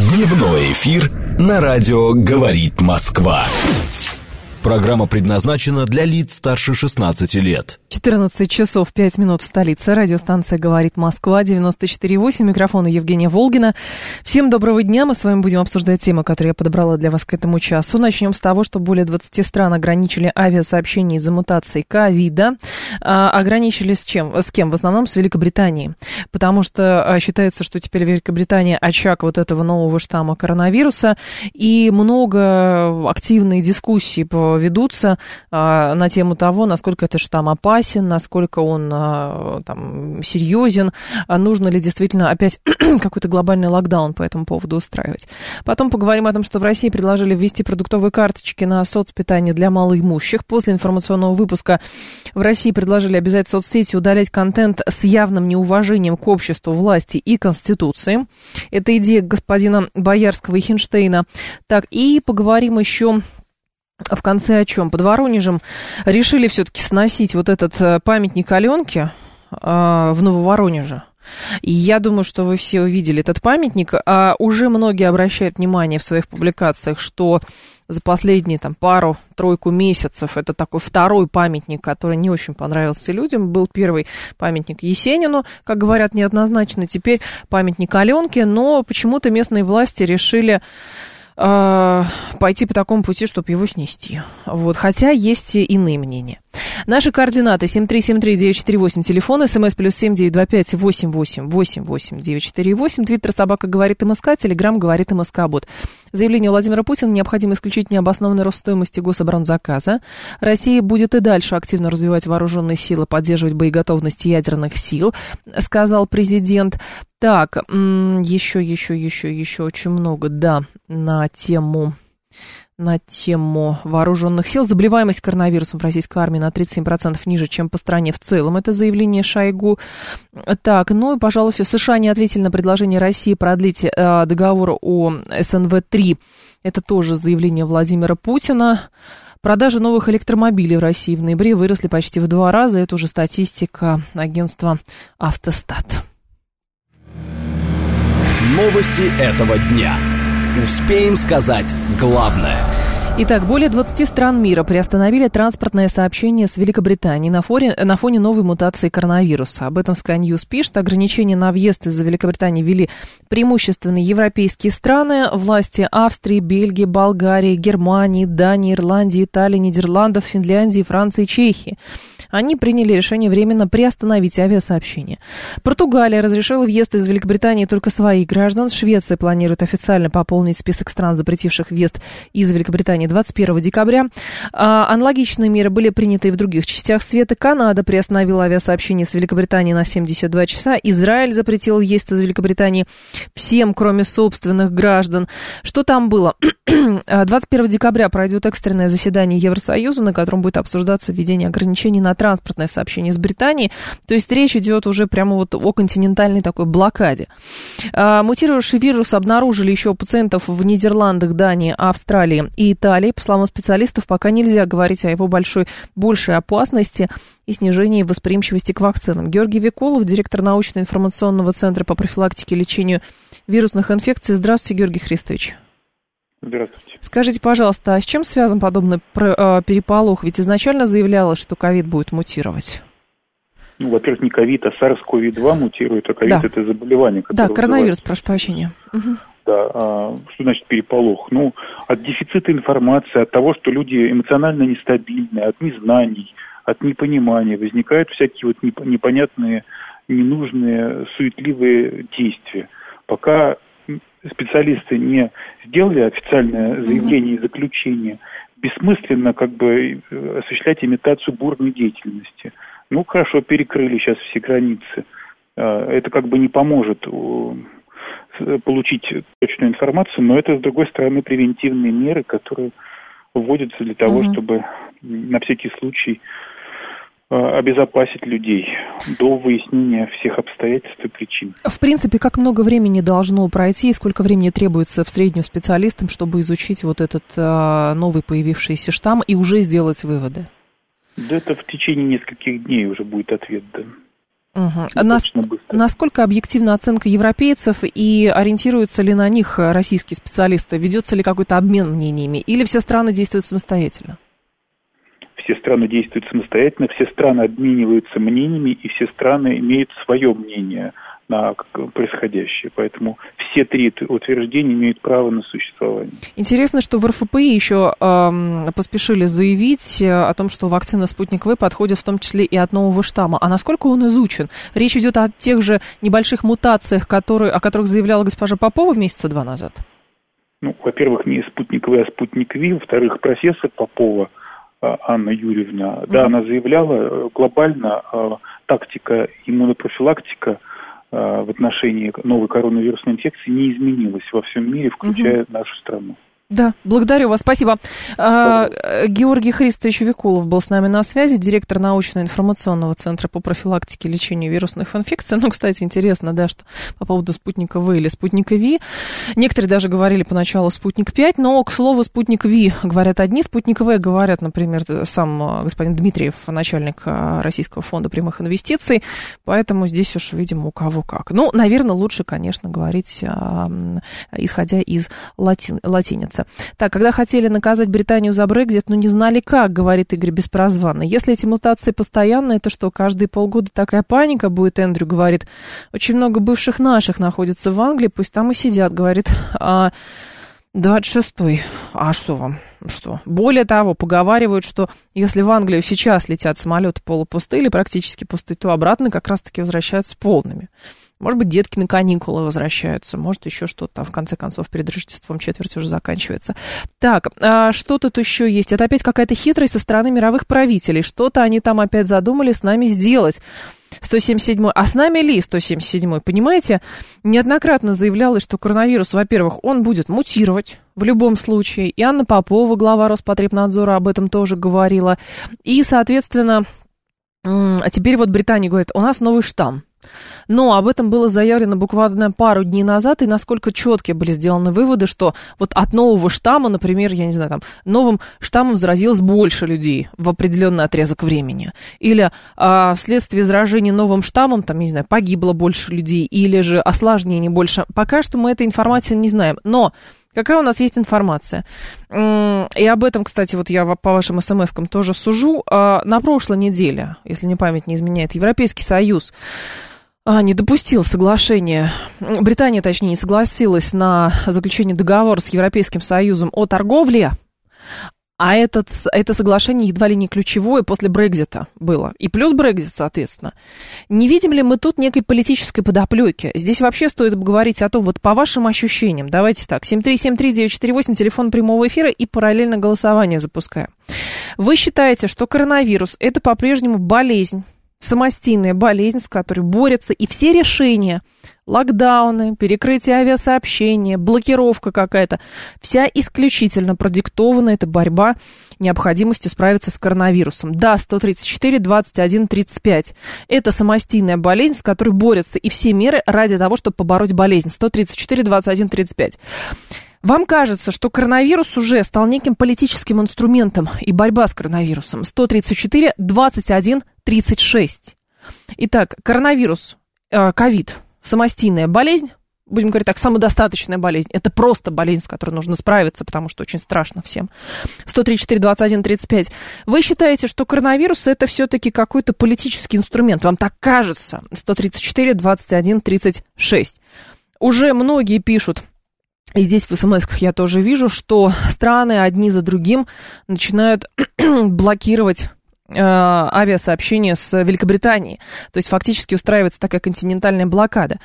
Дневной эфир на радио «Говорит Москва». Программа предназначена для лиц старше 16 лет. 14 часов 5 минут в столице. Радиостанция «Говорит Москва», 94,8. Микрофон Евгения Волгина. Всем доброго дня. Мы с вами будем обсуждать темы, которые я подобрала для вас к этому часу. Начнем с того, что более 20 стран ограничили авиасообщение из-за мутации ковида. Ограничили с чем? С кем? В основном с Великобританией. Потому что считается, что теперь Великобритания очаг вот этого нового штамма коронавируса. И много активной дискуссии ведутся на тему того, насколько этот штамм опасен, насколько он там серьезен, нужно ли действительно опять какой-то глобальный локдаун по этому поводу устраивать. Потом поговорим о том, что в России предложили ввести продуктовые карточки на соцпитание для малоимущих. После информационного выпуска в России предложили обязать соцсети удалять контент с явным неуважением к обществу, власти и Конституции. Это идея господина Боярского и Хинштейна. Так, и поговорим еще в конце о чем? Под Воронежем решили все-таки сносить вот этот памятник Аленке в Нововоронеже. И я думаю, что вы все увидели этот памятник. Уже многие обращают внимание в своих публикациях, что за последние пару-тройку месяцев это такой второй памятник, который не очень понравился людям. Был первый памятник Есенину, как говорят, неоднозначно. Теперь памятник Аленке, но почему-то местные власти решили пойти по такому пути, чтобы его снести. Вот. Хотя есть и иные мнения. Наши координаты 7373948, телефон, смс +7 925 88 88 948, твиттер собака говорит МСК, телеграм говорит МСК-бот. Заявление Владимира Путина: необходимо исключить необоснованный рост стоимости гособоронзаказа. Россия будет и дальше активно развивать вооруженные силы, поддерживать боеготовность ядерных сил, сказал президент. Так, еще очень много, да, на тему вооруженных сил. Заболеваемость коронавирусом в российской армии на 37% ниже, чем по стране в целом. Это заявление Шойгу. Так, и, пожалуй, США не ответили на предложение России продлить договор о СНВ-3. Это тоже заявление Владимира Путина. Продажи новых электромобилей в России в ноябре выросли почти в 2 раза. Это уже статистика агентства «Автостат». Новости этого дня. Успеем сказать главное. Итак, более 20 стран мира приостановили транспортное сообщение с Великобританией на фоне новой мутации коронавируса. Об этом Sky News пишет. Ограничения на въезд из-за Великобритании ввели преимущественно европейские страны. Власти Австрии, Бельгии, Болгарии, Германии, Дании, Ирландии, Италии, Нидерландов, Финляндии, Франции и Чехии. Они приняли решение временно приостановить авиасообщение. Португалия разрешила въезд из Великобритании только своих граждан. Швеция планирует официально пополнить список стран, запретивших въезд из Великобритании 21 декабря. Аналогичные меры были приняты и в других частях света. Канада приостановила авиасообщение с Великобританией на 72 часа. Израиль запретил въезд из Великобритании всем, кроме собственных граждан. Что там было? 21 декабря пройдет экстренное заседание Евросоюза, на котором будет обсуждаться введение ограничений на транспортное сообщение с Британией. То есть речь идет уже прямо о континентальной такой блокаде. Мутировавший вирус обнаружили еще у пациентов в Нидерландах, Дании, Австралии и Италии. По словам специалистов, пока нельзя говорить о его большей опасности и снижении восприимчивости к вакцинам. Георгий Викулов, директор научно-информационного центра по профилактике и лечению вирусных инфекций. Здравствуйте, Георгий Христович. Здравствуйте. Скажите, пожалуйста, а с чем связан подобный переполох? Ведь изначально заявлялось, что ковид будет мутировать. Во-первых, не ковид, а SARS-CoV-2 мутирует, а ковид это заболевание, которое коронавирус, прошу прощения. Угу. Да, что значит переполох? От дефицита информации, от того, что люди эмоционально нестабильны, от незнаний, от непонимания возникают всякие непонятные, ненужные, суетливые действия. Пока специалисты не сделали официальное заявление и заключение, бессмысленно осуществлять имитацию бурной деятельности. Хорошо, перекрыли сейчас все границы. Это не поможет получить точную информацию, но это, с другой стороны, превентивные меры, которые вводятся для того, чтобы на всякий случай обезопасить людей до выяснения всех обстоятельств и причин. В принципе, как много времени должно пройти и сколько времени требуется в среднем специалистам, чтобы изучить вот этот новый появившийся штамм и уже сделать выводы? Да это в течение нескольких дней уже будет ответ, да. Насколько объективна оценка европейцев и ориентируются ли на них российские специалисты? Ведется ли какой-то обмен мнениями или все страны действуют самостоятельно? Все страны действуют самостоятельно, все страны обмениваются мнениями, и все страны имеют свое мнение на происходящее. Поэтому все три утверждения имеют право на существование. Интересно, что в РФПИ еще поспешили заявить о том, что вакцина «Спутник В» подходит в том числе и от нового штамма. А насколько он изучен? Речь идет о тех же небольших мутациях, о которых заявляла госпожа Попова месяца 2 назад? Во-первых, не «Спутник В», а «Спутник Ви». Во-вторых, профессор Попова Анна Юрьевна, она заявляла, глобально тактика иммунопрофилактика в отношении новой коронавирусной инфекции не изменилась во всем мире, включая нашу страну. Да, благодарю вас, спасибо. Георгий Христович Викулов был с нами на связи, директор научно-информационного центра по профилактике и лечению вирусных инфекций. Кстати, интересно, да, что по поводу «Спутника В» или «Спутника Ви». Некоторые даже говорили поначалу «Спутник-5», но, к слову, «Спутник Ви» говорят одни, «Спутник В» говорят, например, сам господин Дмитриев, начальник Российского фонда прямых инвестиций, поэтому здесь уж, видимо, у кого как. Наверное, лучше, конечно, говорить, исходя из латиницы. Так, когда хотели наказать Британию за Брексит, не знали как, говорит Игорь Беспрозванный. Если эти мутации постоянные, то что, каждые полгода такая паника будет, Эндрю говорит. Очень много бывших наших находится в Англии, пусть там и сидят, говорит 26-й. А что вам? Что? Более того, поговаривают, что если в Англию сейчас летят самолеты полупустые или практически пустые, то обратно как раз-таки возвращаются полными. Может быть, детки на каникулы возвращаются, может, еще что-то там, в конце концов, перед Рождеством четверть уже заканчивается. Так, что тут еще есть? Это опять какая-то хитрость со стороны мировых правителей. Что-то они там опять задумали с нами сделать. 177-й. А с нами ли 177-й? Понимаете, неоднократно заявлялось, что коронавирус, во-первых, он будет мутировать в любом случае. И Анна Попова, глава Роспотребнадзора, об этом тоже говорила. И, соответственно, а теперь вот Британия говорит, у нас новый штамм. Но об этом было заявлено буквально пару дней назад, и насколько четкие были сделаны выводы, что вот от нового штамма, например, я не знаю, там, новым штаммом заразилось больше людей в определенный отрезок времени. Или вследствие заражения новым штаммом, там, не знаю, погибло больше людей, или же осложнений больше. Пока что мы этой информации не знаем. Но какая у нас есть информация? И об этом, кстати, вот я по вашим смс-кам тоже сужу. На прошлой неделе, если мне память не изменяет, Европейский Союз не допустил соглашения, Британия, точнее, не согласилась на заключение договора с Европейским Союзом о торговле, а это соглашение едва ли не ключевое после Брексита было. И плюс Брексит, соответственно. Не видим ли мы тут некой политической подоплеки? Здесь вообще стоит говорить о том, вот по вашим ощущениям, давайте так, 7373948, телефон прямого эфира, и параллельно голосование запускаем. Вы считаете, что коронавирус – это по-прежнему болезнь, самостийная болезнь, с которой борются, и все решения, локдауны, перекрытие авиасообщения, блокировка какая-то, вся исключительно продиктована эта борьба необходимостью справиться с коронавирусом. Да, 134, 21, 35. Это самостийная болезнь, с которой борются, и все меры ради того, чтобы побороть болезнь. 134, 21, 35. Вам кажется, что коронавирус уже стал неким политическим инструментом, и борьба с коронавирусом? 134, 21, 36. Итак, коронавирус, ковид, самостийная болезнь, будем говорить так, самодостаточная болезнь. Это просто болезнь, с которой нужно справиться, потому что очень страшно всем. 134, 21, 35. Вы считаете, что коронавирус это все-таки какой-то политический инструмент? Вам так кажется? 134, 21, 36. Уже многие пишут, и здесь в смс-ках я тоже вижу, что страны одни за другим начинают блокировать авиасообщение с Великобританией. То есть фактически устраивается такая континентальная блокада.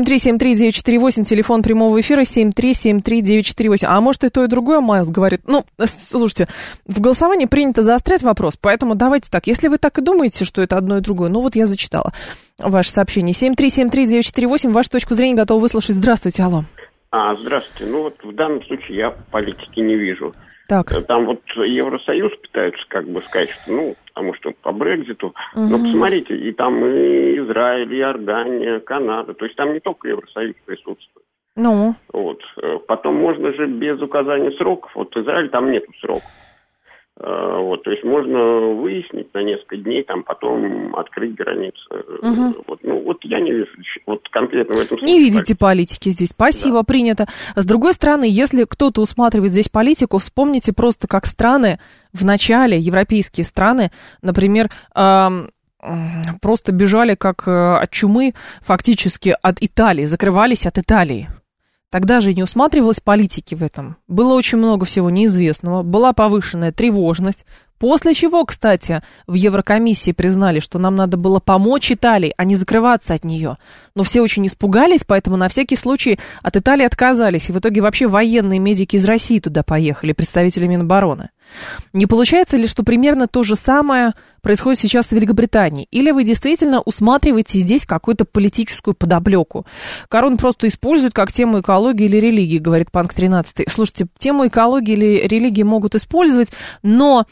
7373948, телефон прямого эфира, 7373948. А может и то, и другое, Майлз говорит. Слушайте, в голосовании принято заострять вопрос, поэтому давайте так. Если вы так и думаете, что это одно и другое, вот я зачитала ваше сообщение. 7373948, вашу точку зрения готова выслушать. Здравствуйте, алло. Здравствуйте. В данном случае я политики не вижу. Так. Там Евросоюз пытаются сказать, что, потому что по Брекситу. Но посмотрите, и там и Израиль, и Иордания, Канада. То есть там не только Евросоюз присутствует. Потом можно же без указания сроков. Израиль там нету сроков. Вот, то есть можно выяснить на несколько дней, там потом открыть границы. Вот я не вижу, вот конкретно в этом случае. Не видите политики здесь. Спасибо, да. Принято. С другой стороны, если кто-то усматривает здесь политику, вспомните просто, как страны в начале, европейские страны, например, просто бежали как от чумы фактически от Италии, закрывались от Италии. Тогда же не усматривалось политики в этом. Было очень много всего неизвестного, была повышенная тревожность. После чего, кстати, в Еврокомиссии признали, что нам надо было помочь Италии, а не закрываться от нее. Но все очень испугались, поэтому на всякий случай от Италии отказались. И в итоге вообще военные медики из России туда поехали, представители Минобороны. Не получается ли, что примерно то же самое происходит сейчас в Великобритании? Или вы действительно усматриваете здесь какую-то политическую подоплеку? Корон просто используют как тему экологии или религии, говорит Панк 13. Слушайте, тему экологии или религии могут использовать, но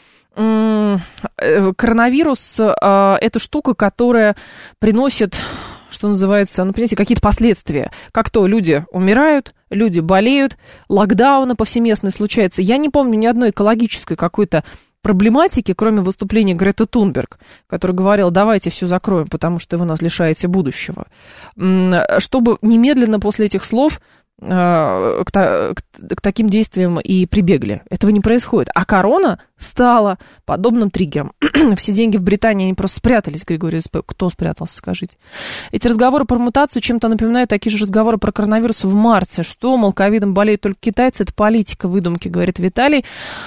коронавирус это штука, которая приносит, что называется, ну, понимаете, какие-то последствия. Как то люди умирают, люди болеют, локдауны повсеместные случаются. Я не помню ни одной экологической какой-то проблематики, кроме выступления Греты Тунберг, которая говорила, давайте все закроем, потому что вы нас лишаете будущего. Чтобы немедленно после этих слов к таким действиям и прибегли. Этого не происходит. А корона стала подобным триггером. Все деньги в Британии, они просто спрятались, Григорий СП. Кто спрятался, скажите? Эти разговоры про мутацию чем-то напоминают такие же разговоры про коронавирус в марте. Что, мол, ковидом болеют только китайцы, это политика, выдумки, говорит Виталий.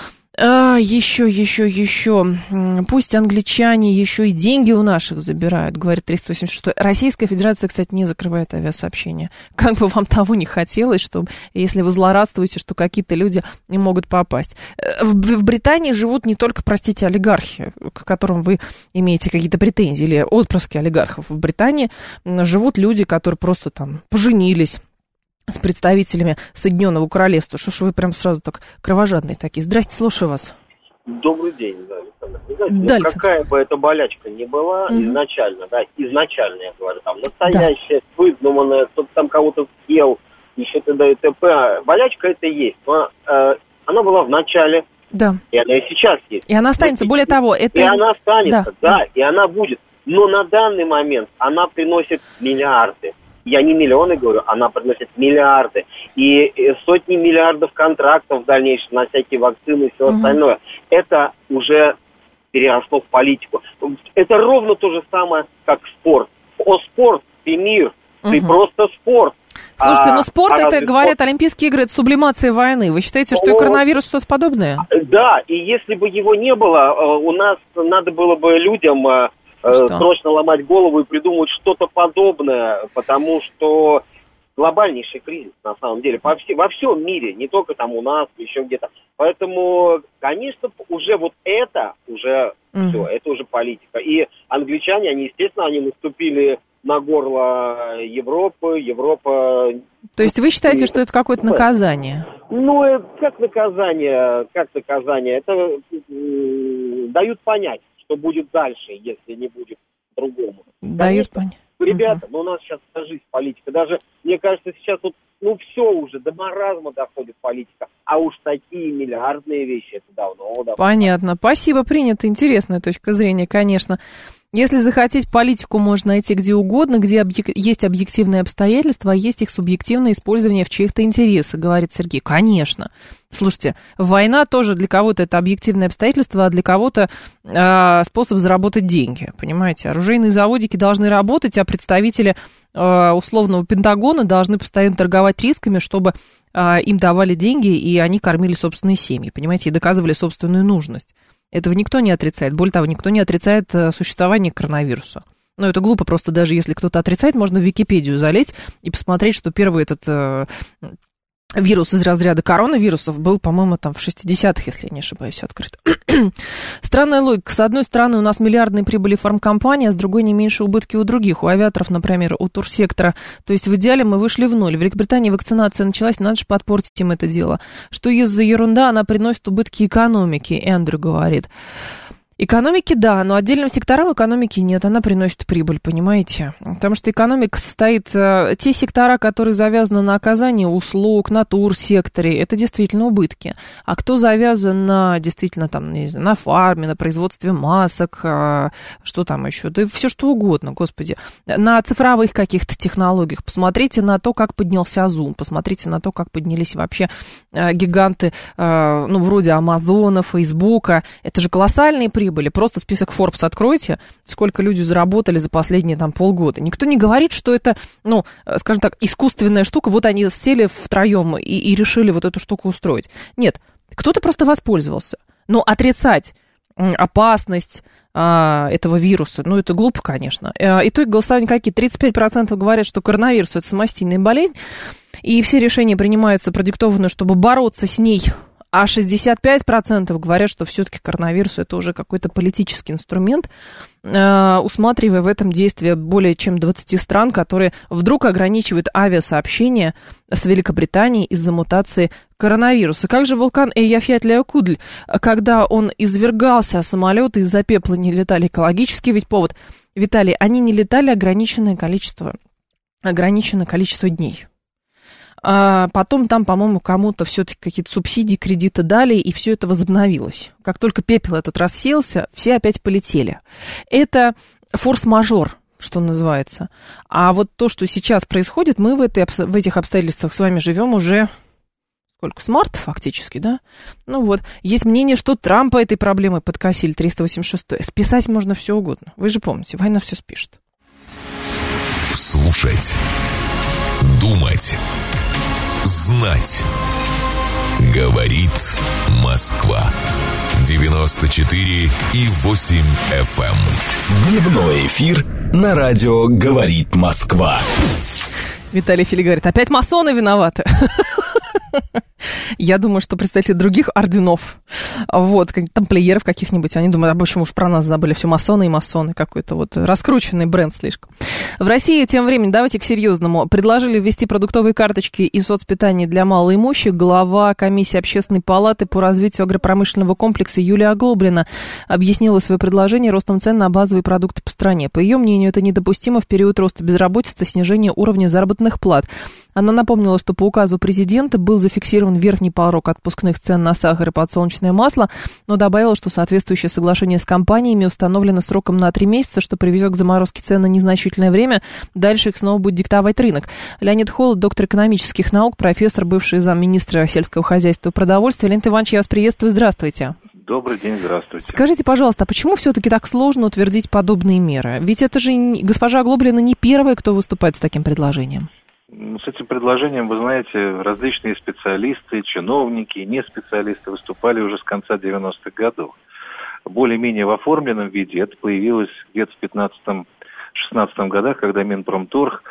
Еще. Пусть англичане еще и деньги у наших забирают, говорит 386. Российская Федерация, кстати, не закрывает авиасообщения. Как бы вам того не хотелось, чтобы, если вы злорадствуете, что какие-то люди не могут попасть. В Британии живут не только, простите, олигархи, к которым вы имеете какие-то претензии, или отпрыски олигархов. В Британии живут люди, которые просто там поженились с представителями Соединенного Королевства. Что ж вы прям сразу так кровожадные такие? Здрасте, слушаю вас. Добрый день, да, Александр. Знаете, какая бы эта болячка ни была изначально, изначально, я говорю, там, настоящая, выдуманная, кто-то там кого-то съел, еще т.д. и т.п. Болячка это есть, но она была в начале, да. И она и сейчас есть. И она останется, более того, это... И она останется, да, и она будет. Но на данный момент она приносит миллиарды. Я не миллионы говорю, она приносит миллиарды. И сотни миллиардов контрактов в дальнейшем на всякие вакцины и все остальное. Это уже переросло в политику. Это ровно то же самое, как спорт. О, спорт, ты мир, ты просто спорт. Слушайте, ну спорт, это, говорят, Олимпийские игры, это сублимация войны. Вы считаете, что и коронавирус что-то подобное? Да, и если бы его не было, у нас надо было бы людям... срочно ломать голову и придумать что-то подобное, потому что глобальнейший кризис, на самом деле, во всем мире, не только там у нас, еще где-то. Поэтому, конечно, уже вот это уже все, это уже политика. И англичане, они, естественно, они наступили на горло Европы, Европа... То есть вы считаете, что это какое-то наказание? Ну, как наказание, это дают понять, что будет дальше, если не будет по-другому. Дают понять. Ребята, у нас сейчас жизнь политика. Даже, мне кажется, сейчас вот, все уже, до маразма доходит политика. А уж такие миллиардные вещи, это давно. Понятно. Спасибо, принято. Интересная точка зрения, конечно. Если захотеть, политику можно найти где угодно, где есть объективные обстоятельства, а есть их субъективное использование в чьих-то интересах, говорит Сергей. Конечно. Слушайте, война тоже для кого-то это объективное обстоятельство, а для кого-то способ заработать деньги. Понимаете, оружейные заводики должны работать, а представители условного Пентагона должны постоянно торговать рисками, чтобы им давали деньги, и они кормили собственные семьи, понимаете, и доказывали собственную нужность. Этого никто не отрицает. Более того, никто не отрицает существование коронавируса. Ну, это глупо, просто даже если кто-то отрицает, можно в Википедию залезть и посмотреть, что первый этот вирус из разряда коронавирусов был, по-моему, там в 60-х, если я не ошибаюсь, открыт. Странная логика. С одной стороны, у нас миллиардные прибыли фармкомпании, а с другой не меньше убытки у других. У авиаторов, например, у турсектора. То есть в идеале мы вышли в ноль. В Великобритании вакцинация началась, надо же подпортить им это дело. Что есть за ерунда, она приносит убытки экономике, Эндрю говорит. Экономики, да, но отдельным секторам экономики нет, она приносит прибыль, понимаете? Потому что экономика состоит... Те сектора, которые завязаны на оказании услуг, на турсекторе, это действительно убытки. А кто завязан на, действительно, там, не знаю, на фарме, на производстве масок, что там еще? Да все что угодно, господи. На цифровых каких-то технологиях. Посмотрите на то, как поднялся Zoom, посмотрите на то, как поднялись вообще гиганты, ну, вроде Амазона, Фейсбука. Это же колоссальные прибыли. Просто список Forbes откройте, сколько люди заработали за последние там полгода. Никто не говорит, что это, ну, скажем так, искусственная штука. Вот они сели втроем и решили вот эту штуку устроить. Нет, кто-то просто воспользовался. Но отрицать опасность этого вируса, ну, это глупо, конечно. Итоги голосования какие? 35% говорят, что коронавирус – это самостийная болезнь, и все решения принимаются продиктованы, чтобы бороться с ней. А 65% говорят, что все-таки коронавирус – это уже какой-то политический инструмент, усматривая в этом действие более чем 20 стран, которые вдруг ограничивают авиасообщение с Великобританией из-за мутации коронавируса. Как же вулкан Эйяфьятли-Акудль, когда он извергался, а самолеты из-за пепла не летали? Экологический ведь повод. Виталий, они не летали ограниченное количество дней. А потом там, по-моему, кому-то все-таки какие-то субсидии, кредиты дали, и все это возобновилось. Как только пепел этот рассеялся, все опять полетели. Это форс-мажор, что называется. А вот то, что сейчас происходит, мы в этих обстоятельствах с вами живем уже... Сколько? С марта фактически, да? Ну вот. Есть мнение, что Трампа этой проблемой подкосили, 386-й. Списать можно все угодно. Вы же помните, война все спишет. Слушать. Думать. Знать. Говорит Москва. 94,8 FM. Дневной эфир на радио «Говорит Москва». Виталий Фили говорит, опять масоны виноваты. Я думаю, что представители других орденов, вот, тамплиеров каких-нибудь, они думают, а почему уж про нас забыли, все масоны и масоны, какой-то вот раскрученный бренд слишком. В России тем временем, давайте к серьезному, предложили ввести продуктовые карточки и соцпитание для малоимущих. Глава комиссии Общественной палаты по развитию агропромышленного комплекса Юлия Оглоблина объяснила свое предложение ростом цен на базовые продукты по стране. По ее мнению, это недопустимо в период роста безработицы, снижения уровня заработных плат. Она напомнила, что по указу президента был зафиксирован верхний порог отпускных цен на сахар и подсолнечное масло, но добавила, что соответствующее соглашение с компаниями установлено сроком на 3 месяца, что приведет к заморозке цен на незначительное время. Дальше их снова будет диктовать рынок. Леонид Холод, доктор экономических наук, профессор, бывший замминистра сельского хозяйства и продовольствия. Леонид Иванович, я вас приветствую. Здравствуйте. Добрый день, здравствуйте. Скажите, пожалуйста, а почему все-таки так сложно утвердить подобные меры? Ведь это же госпожа Оглоблина не первая, кто выступает с таким предложением. С этим предложением, вы знаете, различные специалисты, чиновники, не специалисты выступали уже с конца 90-х годов. Более-менее в оформленном виде это появилось где-то в 15-16 годах, когда Минпромторг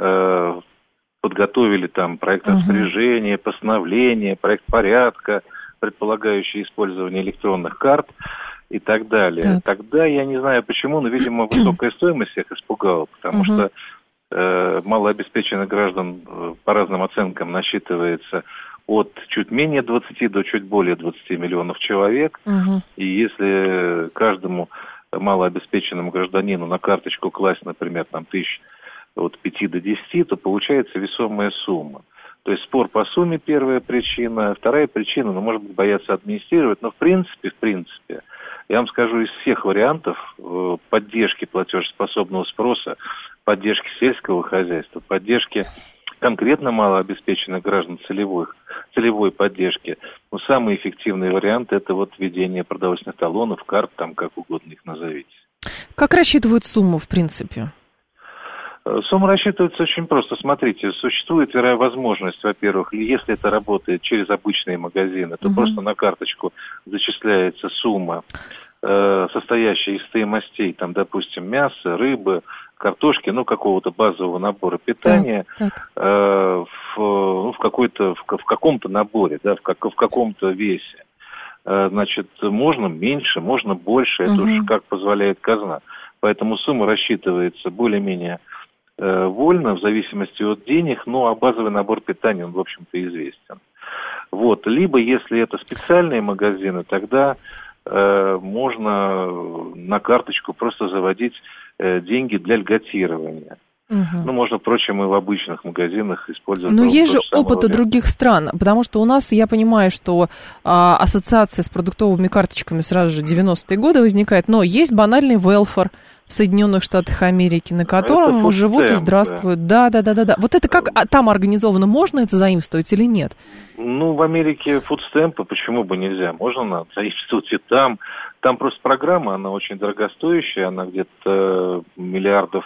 подготовили там проект распоряжения, постановления, проект порядка, предполагающий использование электронных карт и так далее. Так. Тогда я не знаю почему, но, видимо, высокая стоимость всех испугала, потому что малообеспеченных граждан по разным оценкам насчитывается от чуть менее 20 до чуть более 20 миллионов человек. И если каждому малообеспеченному гражданину на карточку класть, например, там тысяч от 5 до 10, то получается весомая сумма. То есть спор по сумме первая причина. Вторая причина, может быть, боятся администрировать, но в принципе, я вам скажу, из всех вариантов поддержки платежеспособного спроса, поддержки сельского хозяйства, поддержки конкретно малообеспеченных граждан целевой поддержки, самый эффективный вариант – это вот введение продовольственных талонов, карт, там как угодно их назовите. Как рассчитывают сумму, в принципе? Сумма рассчитывается очень просто. Смотрите, существует возможность, во-первых, если это работает через обычные магазины, то просто на карточку зачисляется сумма, состоящая из стоимостей, там, допустим, мяса, рыбы, картошки, какого-то базового набора питания в каком-то наборе, да, в каком-то весе. Значит, можно меньше, можно больше, это уж как позволяет казна. Поэтому сумма рассчитывается более-менее вольно, в зависимости от денег, а базовый набор питания, он, в общем-то, известен. Вот. Либо, если это специальные магазины, тогда можно на карточку просто заводить деньги для льготирования. Ну, можно, впрочем, и в обычных магазинах использовать. Но есть же опыты других стран, потому что у нас, я понимаю, что ассоциация с продуктовыми карточками сразу же 90-е годы возникает, но есть банальный welfare в Соединенных Штатах Америки, на котором живут и здравствуют. Да. Вот это как там организовано, можно это заимствовать или нет? Ну, в Америке фудстемпы, почему бы нельзя? Можно заимствовать и там. Там просто программа, она очень дорогостоящая, она где-то миллиардов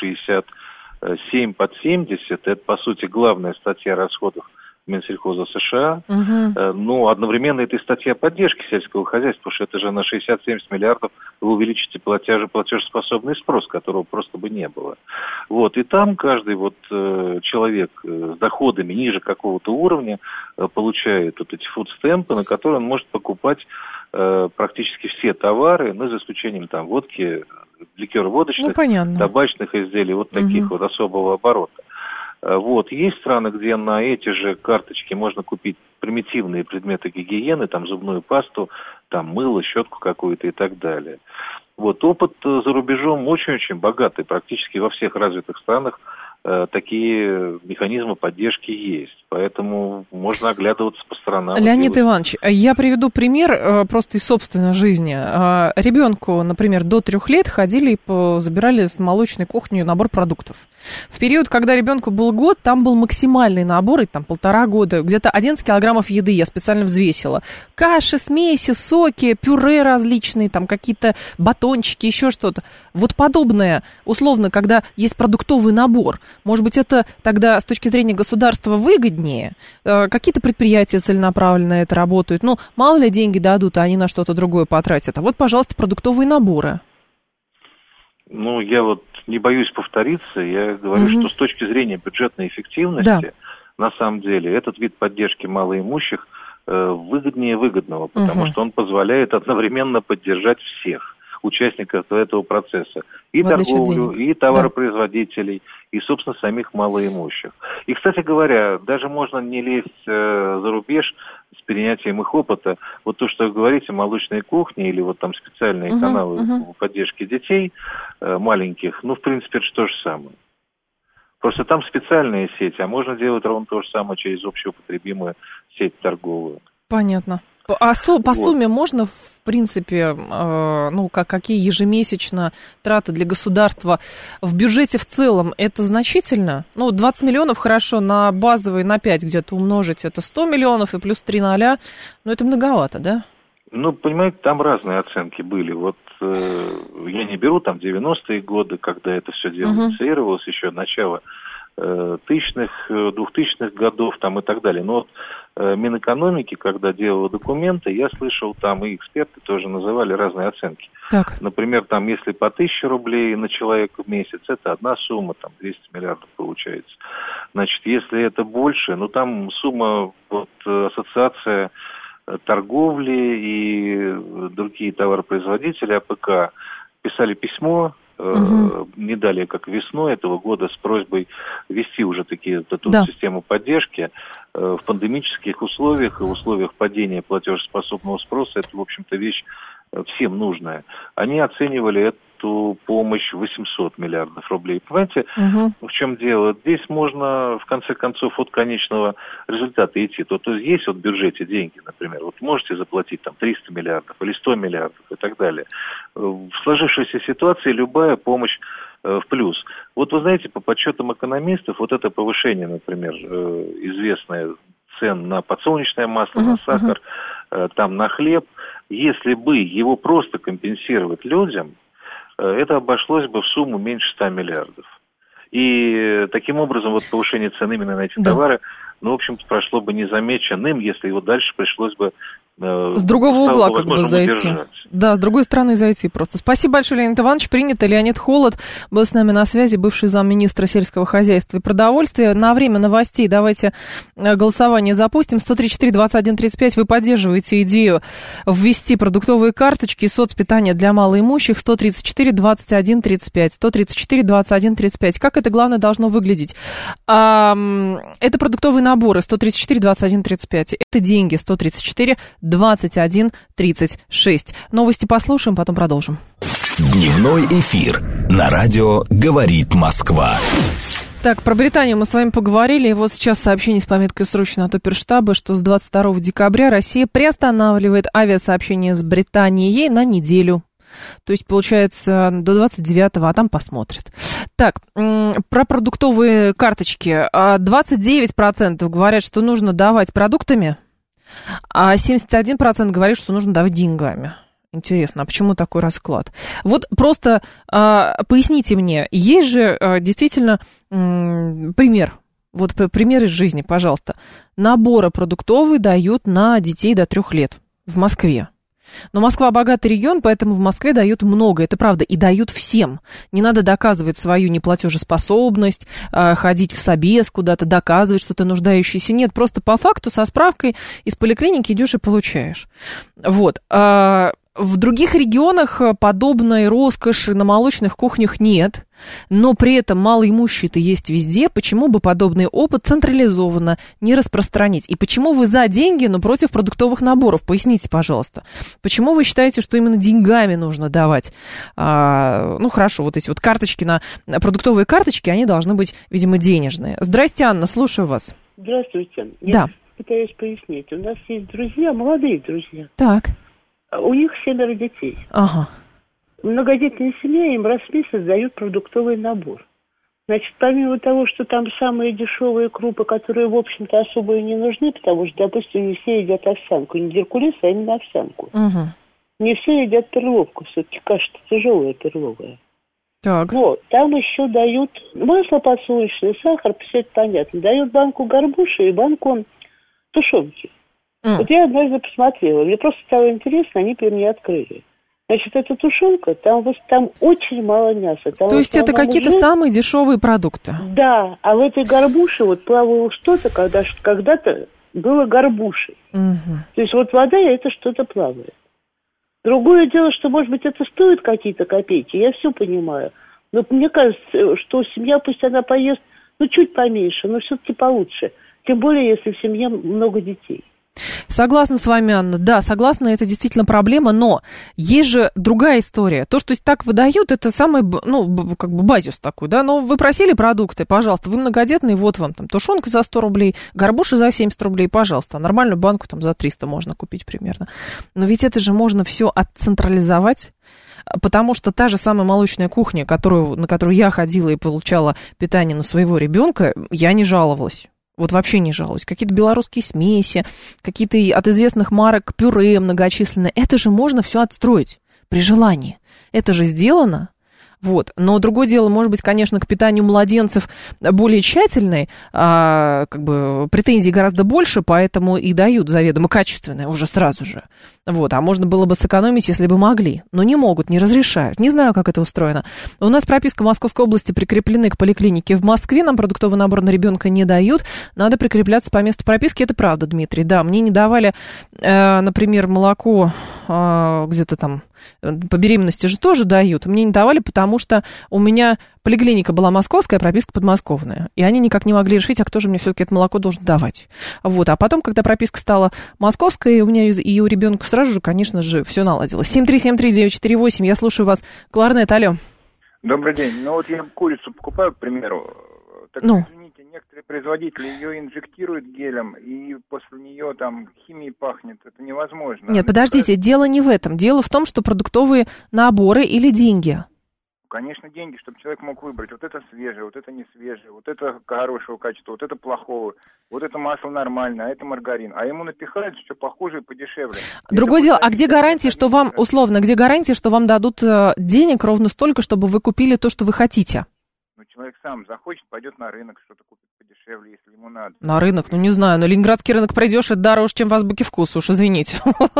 67 под 70. Это, по сути, главная статья расходов Минсельхоза США. Но одновременно это и статья поддержки сельского хозяйства, потому что это же на 60-70 миллиардов вы увеличите платежеспособный спрос, которого просто бы не было. Вот. И там каждый человек с доходами ниже какого-то уровня получает вот эти фудстемпы, на которые он может покупать практически все товары, за исключением там водки, ликероводочных, табачных изделий, вот таких вот особого оборота. Вот. Есть страны, где на эти же карточки можно купить примитивные предметы гигиены, там зубную пасту, там мыло, щетку какую-то и так далее. Вот. Опыт за рубежом очень-очень богатый, практически во всех развитых странах такие механизмы поддержки есть. Поэтому можно оглядываться по сторонам. Леонид Иванович, я приведу пример просто из собственной жизни. Ребенку, например, до 3 лет ходили и забирали с молочной кухни набор продуктов. В период, когда ребенку был год, там был максимальный набор, и там 1,5 года, где-то 11 килограммов еды я специально взвесила. Каши, смеси, соки, пюре различные, там какие-то батончики, еще что-то. Вот подобное, условно, когда есть продуктовый набор, может быть, это тогда с точки зрения государства выгоднее? Какие-то предприятия целенаправленно это работают. Ну, мало ли деньги дадут, а они на что-то другое потратят. А вот, пожалуйста, продуктовые наборы. Ну, я не боюсь повториться. Я говорю, что с точки зрения бюджетной эффективности, на самом деле, этот вид поддержки малоимущих выгоднее выгодного, потому что он позволяет одновременно поддержать всех участников этого процесса. И торговлю, и товаропроизводителей, и, собственно, самих малоимущих. И, кстати говоря, даже можно не лезть за рубеж с перенятием их опыта. Вот то, что вы говорите, молочные кухни или вот там специальные каналы поддержки детей маленьких, в принципе, это же то же самое. Просто там специальные сети, а можно делать ровно то же самое через общеупотребимую сеть торговую. Понятно. А по сумме можно, в принципе, какие ежемесячно траты для государства в бюджете в целом, это значительно? 20 миллионов, хорошо, на базовые, на 5 где-то умножить, это 100 миллионов и плюс 3 ноля, но это многовато, да? Понимаете, там разные оценки были. Я не беру там 90-е годы, когда это все дело инициировалось, еще начало 2000-х годов там и так далее. Но Минэкономики, когда делала документы, я слышал, там и эксперты тоже называли разные оценки. Так. Например, там, если по 1000 рублей на человека в месяц, это одна сумма, там 200 миллиардов получается. Значит, если это больше, там сумма, ассоциация торговли и другие товаропроизводители АПК писали письмо, не далее, как весной этого года, с просьбой ввести уже эту систему поддержки в пандемических условиях и в условиях падения платежеспособного спроса. Это, в общем-то, вещь всем нужная. Они оценивали эту помощь в 800 миллиардов рублей. Понимаете, в чем дело? Здесь можно, в конце концов, от конечного результата идти. То есть в бюджете деньги, например, можете заплатить там 300 миллиардов или 100 миллиардов и так далее. В сложившейся ситуации любая помощь в плюс. Вы знаете, по подсчетам экономистов, это повышение, например, известное цен на подсолнечное масло, на сахар, там на хлеб, если бы его просто компенсировать людям, это обошлось бы в сумму меньше 100 миллиардов. И таким образом повышение цен именно на эти товары, в общем-то, прошло бы незамеченным, если его дальше пришлось бы с другого угла зайти. Удержать. Да, с другой стороны зайти просто. Спасибо большое, Леонид Иванович. Принято. Леонид Холод был с нами на связи, бывший замминистра сельского хозяйства и продовольствия. На время новостей давайте голосование запустим. 134-21-35. Вы поддерживаете идею ввести продуктовые карточки и соцпитание для малоимущих. 134-21-35. 134-21-35. Как это, главное, должно выглядеть? Это продуктовый набор наборы 134 21 35. Это деньги 134 21 36. Новости послушаем, потом продолжим. Дневной эфир на радио «Говорит Москва». Так, про Британию мы с вами поговорили, и вот сейчас сообщение с пометкой «Срочно» от Оперштаба, что с 22 декабря Россия приостанавливает авиасообщение с Британией на неделю. То есть, получается, до 29-го, а там посмотрят. Так, про продуктовые карточки. 29% говорят, что нужно давать продуктами, а 71% говорит, что нужно давать деньгами. Интересно, а почему такой расклад? Вот просто поясните мне, есть же действительно пример, вот пример из жизни, пожалуйста. Наборы продуктовые дают на детей до 3 лет в Москве. Но Москва богатый регион, поэтому в Москве дают много, это правда, и дают всем. Не надо доказывать свою неплатежеспособность, ходить в собес куда-то, доказывать, что ты нуждающийся. Нет, просто по факту со справкой из поликлиники идешь и получаешь. Вот. В других регионах подобной роскоши на молочных кухнях нет, но при этом малоимущие-то есть везде. Почему бы подобный опыт централизованно не распространить? И почему вы за деньги, но против продуктовых наборов? Поясните, пожалуйста. Почему вы считаете, что именно деньгами нужно давать? Ну, хорошо, вот эти вот карточки, продуктовые карточки, они должны быть, видимо, денежные. Здрасте, Анна, слушаю вас. Здравствуйте. Да. Я пытаюсь пояснить. У нас есть друзья, молодые друзья. Так. У них 7 детей. Ага. Многодетная семья, им раз в месяц дают продуктовый набор. Значит, помимо того, что там самые дешевые крупы, которые, в общем-то, особо и не нужны, потому что, допустим, не все едят овсянку, не геркулес, а именно овсянку. Угу. Не все едят перловку, все-таки каша-то тяжелая перловая. Так. Вот, там еще дают масло подсолнечное, сахар, все это понятно. Дают банку горбуши и банку тушенки. Вот я однажды посмотрела, мне просто стало интересно, они при мне открыли. Значит, эта тушенка, там очень мало мяса. Там то есть это какие-то самые дешевые продукты? Да, а в этой горбуше вот плавало что-то, когда-то было горбушей. Угу. То есть вот вода, и это что-то плавает. Другое дело, что, может быть, это стоит какие-то копейки, я все понимаю. Но мне кажется, что семья, пусть она поест, чуть поменьше, но все-таки получше. Тем более, если в семье много детей. Согласна с вами, Анна. Да, согласна, это действительно проблема, но есть же другая история. То, что так выдают, это самый, как бы базис такой, да, но вы просили продукты, пожалуйста, вы многодетные, вот вам там тушенка за 100 рублей, горбуша за 70 рублей, пожалуйста, нормальную банку там за 300 можно купить примерно. Но ведь это же можно все отцентрализовать. Потому что та же самая молочная кухня, на которую я ходила и получала питание на своего ребенка, я не жаловалась. Вот вообще не жалуюсь. Какие-то белорусские смеси, какие-то от известных марок пюре многочисленные. Это же можно все отстроить при желании. Это же сделано. Вот. Но другое дело, может быть, конечно, к питанию младенцев более тщательные, претензий гораздо больше, поэтому и дают заведомо качественное уже сразу же. Вот. А можно было бы сэкономить, если бы могли. Но не могут, не разрешают. Не знаю, как это устроено. У нас прописка в Московской области прикреплены к поликлинике в Москве. Нам продуктовый набор на ребенка не дают. Надо прикрепляться по месту прописки. Это правда, Дмитрий. Да, мне не давали, например, молоко где-то там по беременности же тоже дают. Мне не давали, потому что у меня поликлиника была московская, прописка подмосковная. И они никак не могли решить, а кто же мне все-таки это молоко должен давать. Вот. А потом, когда прописка стала московской, у меня и у ребенка сразу же, конечно же, все наладилось. 7373948, я слушаю вас. Кларнет, алло. Добрый день. Вот я курицу покупаю, к примеру. Так, извините, некоторые производители ее инжектируют гелем, и после нее там химией пахнет. Это невозможно. Нет, подождите, дело не в этом. Дело в том, что продуктовые наборы или деньги. Конечно, деньги, чтобы человек мог выбрать. Вот это свежее, вот это не свежее, вот это хорошего качества, вот это плохого, вот это масло нормальное, а это маргарин. А ему напихают все похуже и подешевле. Другое дело, а где гарантия, что вам, условно, где гарантия, что вам дадут денег ровно столько, чтобы вы купили то, что вы хотите? Человек сам захочет, пойдет на рынок, что-то купит подешевле, если ему надо. На рынок? Не знаю. На ленинградский рынок пройдешь, это дороже, чем в азбуке вкуса, уж извините.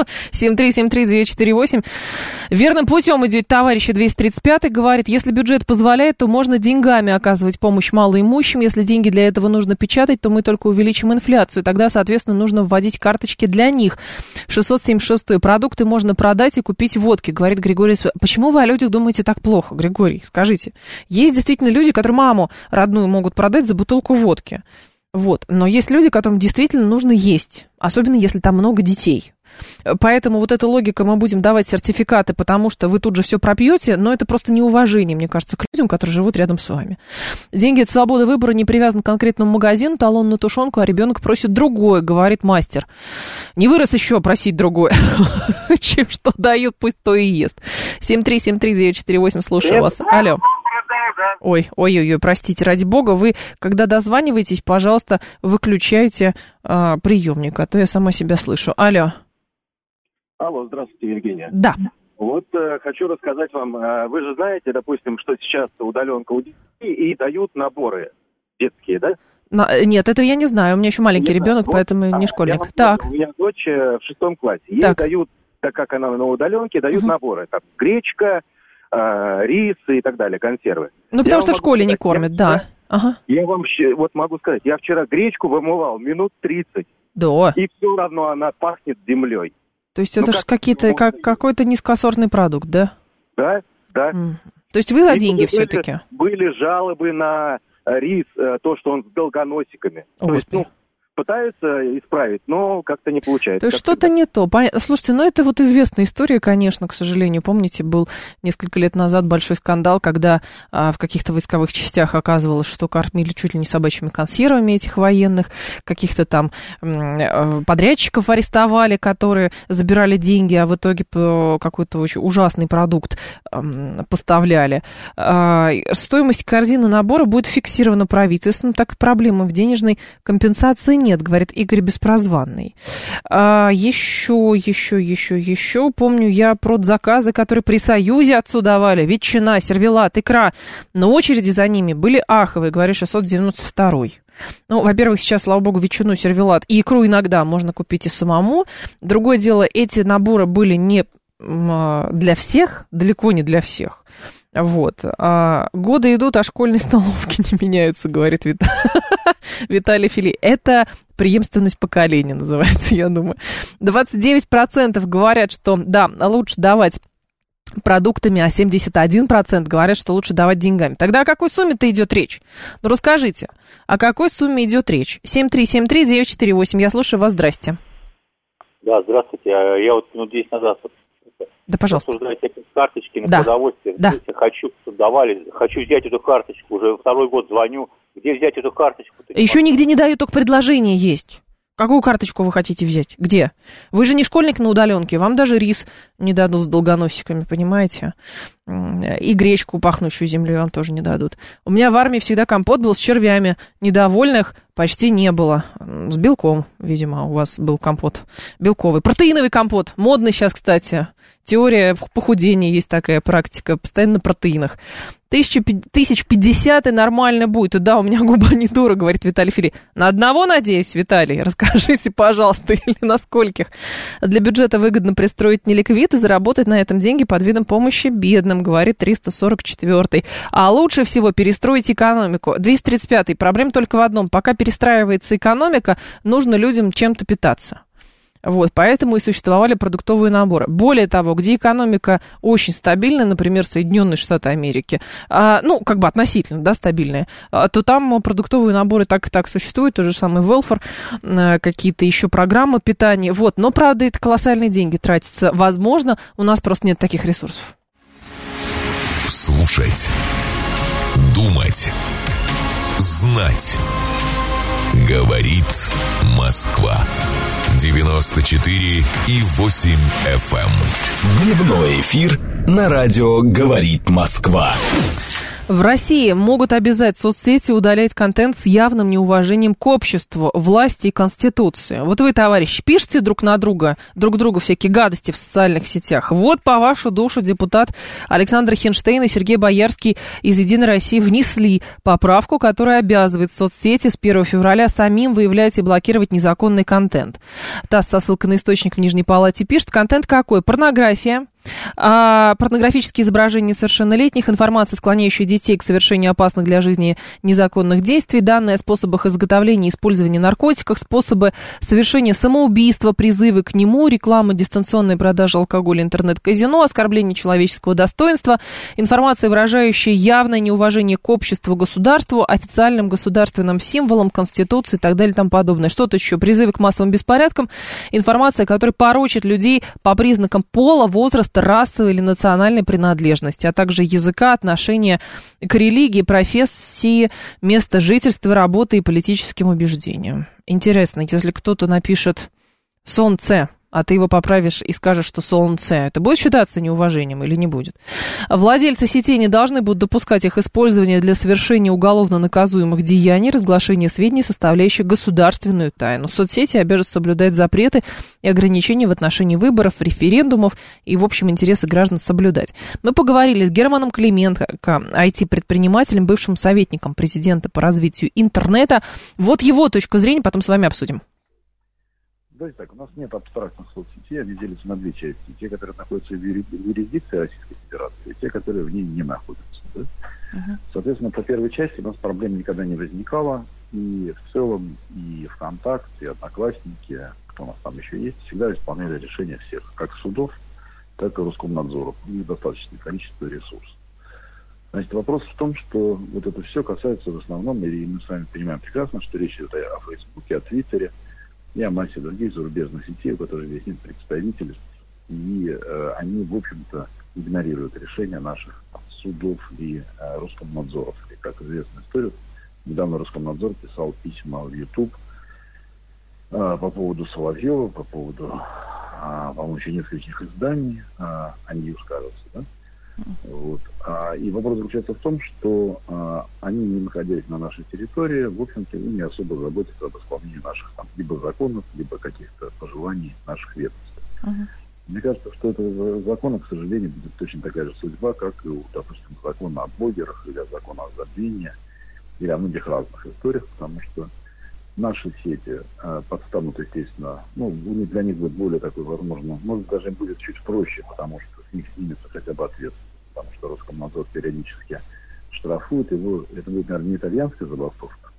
7373948. Верным путем идет товарищ 235, говорит, если бюджет позволяет, то можно деньгами оказывать помощь малоимущим. Если деньги для этого нужно печатать, то мы только увеличим инфляцию. Тогда, соответственно, нужно вводить карточки для них. 676. Продукты можно продать и купить водки, говорит Григорий. Почему вы о людях думаете так плохо, Григорий? Скажите. Есть действительно люди, которые маму родную могут продать за бутылку водки. Вот. Но есть люди, которым действительно нужно есть, особенно если там много детей. Поэтому вот эта логика, мы будем давать сертификаты, потому что вы тут же все пропьете, но это просто неуважение, мне кажется, к людям, которые живут рядом с вами. Деньги – это свобода выбора, не привязан к конкретному магазину, талон на тушенку, а ребенок просит другое, говорит мастер. Не вырос еще просить другое. Чем что дают, пусть то и ест. 7373948, слушаю вас. Алло. Ой, простите, ради бога, вы, когда дозваниваетесь, пожалуйста, выключайте приемник, а то я сама себя слышу. Алло. Алло, здравствуйте, Евгения. Да. Вот хочу рассказать вам, вы же знаете, допустим, что сейчас удаленка у детей и дают наборы детские, да? Нет, это я не знаю, у меня еще маленький ребенок, вот, поэтому не школьник. Так. У меня дочь в 6 классе, ей дают, так как она на удаленке, дают наборы, там, гречка, рис и так далее, консервы. Ну, потому что в школе не кормят, да. Ага. Я вам вот могу сказать, я вчера гречку вымывал минут 30. Да. И все равно она пахнет землей. То есть это же какой-то низкосортный продукт, да? Да. То есть вы за деньги все-таки? Были жалобы на рис, то, что он с долгоносиками. То есть, пытаются исправить, но как-то не получается. То есть что-то не то. Слушайте, это вот известная история, конечно, к сожалению. Помните, был несколько лет назад большой скандал, когда в каких-то войсковых частях оказывалось, что кормили чуть ли не собачьими консервами этих военных, каких-то там подрядчиков арестовали, которые забирали деньги, а в итоге какой-то очень ужасный продукт поставляли. Стоимость корзины набора будет фиксирована правительством, так и проблемы в денежной компенсации нет, говорит Игорь Беспрозванный. Еще. Помню я продзаказы, которые при Союзе отцу давали. Ветчина, сервелат, икра. Но очереди за ними были аховые, говорит 692-й. Ну, во-первых, сейчас, слава богу, ветчину, сервелат и икру иногда можно купить и самому. Другое дело, эти наборы были не для всех, далеко не для всех. Вот. Годы идут, а школьные столовки не меняются, говорит Виталий Фили. Это преемственность поколения называется, я думаю. 29% говорят, что да, лучше давать продуктами, а 71% говорят, что лучше давать деньгами. Тогда о какой сумме-то идет речь? Ну, расскажите, о какой сумме идет речь? 7373948, я слушаю вас, здрасте. Да, здравствуйте. Я вот минут 10 назад да, пожалуйста. Обсуждать эти карточки на продовольствие. Да. Хочу взять эту карточку, уже второй год звоню. Где взять эту карточку? Еще нигде не дают, только предложение есть. Какую карточку вы хотите взять? Где? Вы же не школьник на удаленке, вам даже рис не дадут с долгоносиками, понимаете? И гречку, пахнущую землей, вам тоже не дадут. У меня в армии всегда компот был с червями. Недовольных почти не было. С белком, видимо, у вас был компот белковый. Протеиновый компот. Модный сейчас, кстати. Теория похудения, есть такая практика. Постоянно на протеинах. 1050 и нормально будет. И да, у меня губа не дура, говорит Виталий Фили. На одного, надеюсь, Виталий? Расскажите, пожалуйста, или на скольких? Для бюджета выгодно пристроить неликвид и заработать на этом деньги под видом помощи бедным, говорит 344-й. А лучше всего перестроить экономику. 235-й. Проблема только в одном. Пока перестраивается экономика, нужно людям чем-то питаться. Вот, поэтому и существовали продуктовые наборы. Более того, где экономика очень стабильная, например, Соединенные Штаты Америки, как бы относительно, да, стабильная, то там продуктовые наборы так и так существуют, тот же самый welfare, какие-то еще программы питания, вот, но, правда, это колоссальные деньги тратятся. Возможно, у нас просто нет таких ресурсов. Слушать, думать, знать. Говорит Москва. 94,8 FM. Дневной эфир на радио «Говорит Москва». В России могут обязать соцсети удалять контент с явным неуважением к обществу, власти и Конституции. Вот вы, товарищи, пишете друг другу всякие гадости в социальных сетях. Вот по вашу душу депутат Александр Хинштейн и Сергей Боярский из «Единой России» внесли поправку, которая обязывает соцсети с 1 февраля самим выявлять и блокировать незаконный контент. ТАСС со ссылкой на источник в Нижней Палате пишет, контент какой? Порнография, Порнографические изображения несовершеннолетних, информация, склоняющая детей к совершению опасных для жизни незаконных действий, данные о способах изготовления и использования наркотиков, способы совершения самоубийства, призывы к нему, реклама, дистанционная продажа алкоголя, интернет-казино, оскорбление человеческого достоинства, информация, выражающая явное неуважение к обществу, государству, официальным государственным символам, Конституции и так далее и тому подобное. Что-то еще, призывы к массовым беспорядкам, информация, которая порочит людей по признакам пола, возраста, расовой или национальной принадлежности, а также языка, отношения к религии, профессии, места жительства, работы и политическим убеждениям. Интересно, если кто-то напишет «солнце», а ты его поправишь и скажешь, что солнце, это будет считаться неуважением или не будет? Владельцы сетей не должны будут допускать их использование для совершения уголовно наказуемых деяний, разглашения сведений, составляющих государственную тайну. Соцсети обяжут соблюдать запреты и ограничения в отношении выборов, референдумов и, в общем, интересы граждан соблюдать. Мы поговорили с Германом Клименко, IT-предпринимателем, бывшим советником президента по развитию интернета. Вот его точка зрения, потом с вами обсудим. Давайте так, у нас нет абстрактных соцсетей, они делятся на две части. Те, которые находятся в юрисдикции Российской Федерации, и те, которые в ней не находятся. Да? Соответственно, по первой части у нас проблем никогда не возникало. И в целом, и ВКонтакте, и Одноклассники, кто у нас там еще есть, всегда исполняли решения всех, как судов, так и Роскомнадзора. У них достаточное количество ресурсов. Значит, вопрос в том, что вот это все касается в основном, и мы с вами понимаем прекрасно, что речь идет о Фейсбуке, о Твиттере, и о массе других зарубежных сетей, у которых здесь нет представителей, и они, в общем-то, игнорируют решения наших судов и Роскомнадзоров. И, как известная история, недавно Роскомнадзор писал письма в YouTube по поводу Соловьева, по поводу, по-моему, еще нескольких изданий, они кажется, да? Вот. И вопрос заключается в том, что они, не находясь на нашей территории, в общем-то, не особо заботятся об исполнении наших там либо законов, либо каких-то пожеланий наших ведомств. Мне кажется, что этого закона, к сожалению, будет точно такая же судьба, как и у, допустим, закона о блогерах, или закона о забвении, или о многих разных историях, потому что наши сети подстанут, естественно, для них будет более такой, возможно, может, даже им будет чуть проще, потому что с них снимется хотя бы ответственность, потому что Роскомнадзор периодически штрафует его. Это будет, наверное, не итальянская забастовка,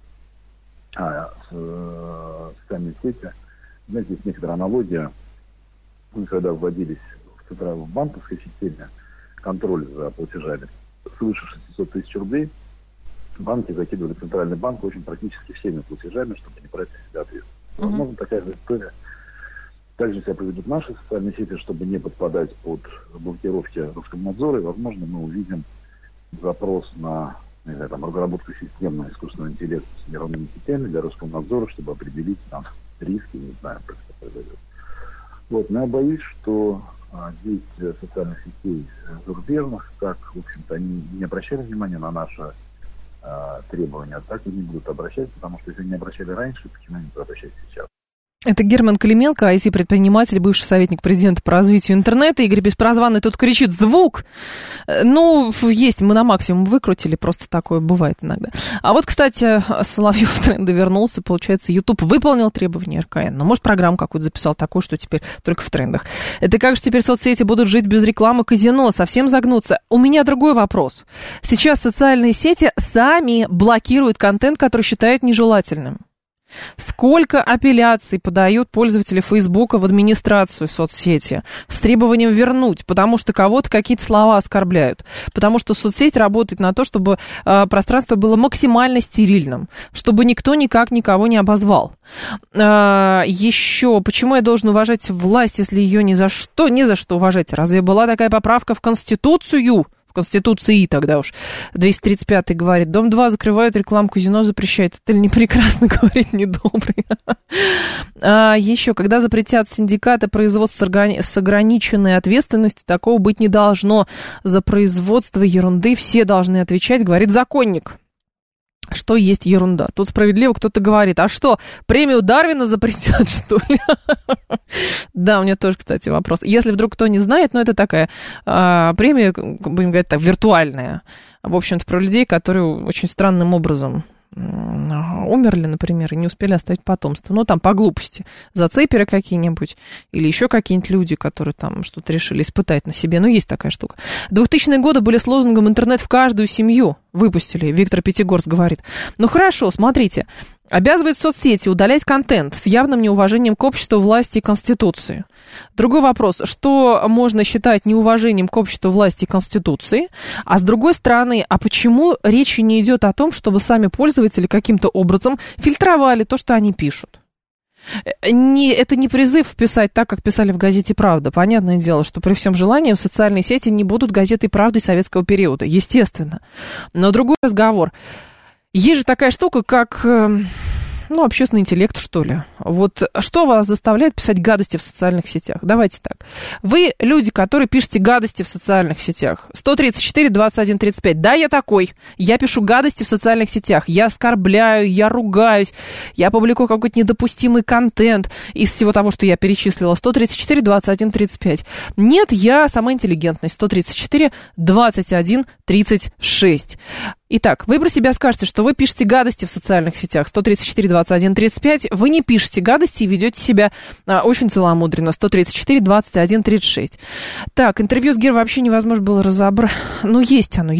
а социальные сети. Знаете, есть некоторая аналогия. Когда вводились в банковской системе контроль за платежами свыше 600 тысяч рублей, банки закидывали Центральный банк очень практически всеми платежами, чтобы не брать на себя ответственность. Возможно, такая же история. Также себя поведут наши социальные сети, чтобы не подпадать под блокировки Роскомнадзора. И, возможно, мы увидим запрос на разработку системного искусственного интеллекта с нейронными сетями для Роскомнадзора, чтобы определить там риски, не знаю, как это произойдет. Вот, но я боюсь, что действия социальных сетей зарубежных, как, в общем-то, они не обращали внимания на наши требования, а так и не будут обращать, потому что если не обращали раньше, почему они будут обращать сейчас? Это Герман Клименко, IT-предприниматель, бывший советник президента по развитию интернета. Игорь Беспрозванный тут кричит «звук». Есть, мы на максимум выкрутили, просто такое бывает иногда. А вот, кстати, Соловьев в тренды вернулся, получается, YouTube выполнил требования РКН. Но, может, программу какую-то записал такую, что теперь только в трендах. Это как же теперь соцсети будут жить без рекламы казино? Совсем загнуться? У меня другой вопрос. Сейчас социальные сети сами блокируют контент, который считают нежелательным. Сколько апелляций подают пользователи Фейсбука в администрацию соцсети с требованием вернуть, потому что кого-то какие-то слова оскорбляют, потому что соцсеть работает на то, чтобы пространство было максимально стерильным, чтобы никто никак никого не обозвал. Еще, почему я должен уважать власть, если ее ни за что уважать? Разве была такая поправка в Конституцию? В Конституции тогда уж. 235-й говорит, Дом 2 закрывают, рекламу казино запрещает. Это ли не прекрасно, говорит недобрый. Еще, когда запретят синдикаты производства с ограниченной ответственностью, такого быть не должно. За производство ерунды все должны отвечать, говорит законник. Что есть ерунда? Тут справедливо кто-то говорит, а что, премию Дарвина запретят, что ли? Да, у меня тоже, кстати, вопрос. Если вдруг кто не знает, это такая премия, будем говорить так, виртуальная. В общем-то, про людей, которые очень странным образом умерли, например, и не успели оставить потомство. Ну, там по глупости. Зацеперы какие-нибудь или еще какие-нибудь люди, которые там что-то решили испытать на себе. Ну, есть такая штука. 2000-е годы были с лозунгом «Интернет в каждую семью» выпустили, Виктор Пятигорск говорит. Ну, хорошо, смотрите. Обязывает соцсети удалять контент с явным неуважением к обществу, власти и Конституции. Другой вопрос, что можно считать неуважением к обществу, власти и Конституции? А с другой стороны, а почему речи не идет о том, чтобы сами пользователи каким-то образом фильтровали то, что они пишут? Это не призыв писать так, как писали в газете «Правда». Понятное дело, что при всем желании в социальные сети не будут газетой «Правды» советского периода, естественно. Но другой разговор. Есть же такая штука, как, общественный интеллект, что ли. Вот что вас заставляет писать гадости в социальных сетях? Давайте так. Вы люди, которые пишете гадости в социальных сетях. 134-21-35. Да, я такой. Я пишу гадости в социальных сетях. Я оскорбляю, я ругаюсь, я публикую какой-то недопустимый контент из всего того, что я перечислила. 134-21-35. Нет, я сама интеллигентность. 134-21-36. Итак, вы про себя скажете, что вы пишете гадости в социальных сетях. 134-21-35. Вы не пишете гадости и ведете себя очень целомудренно. 134-21-36. Так, интервью с Гер вообще невозможно было разобрать. Ну, есть оно.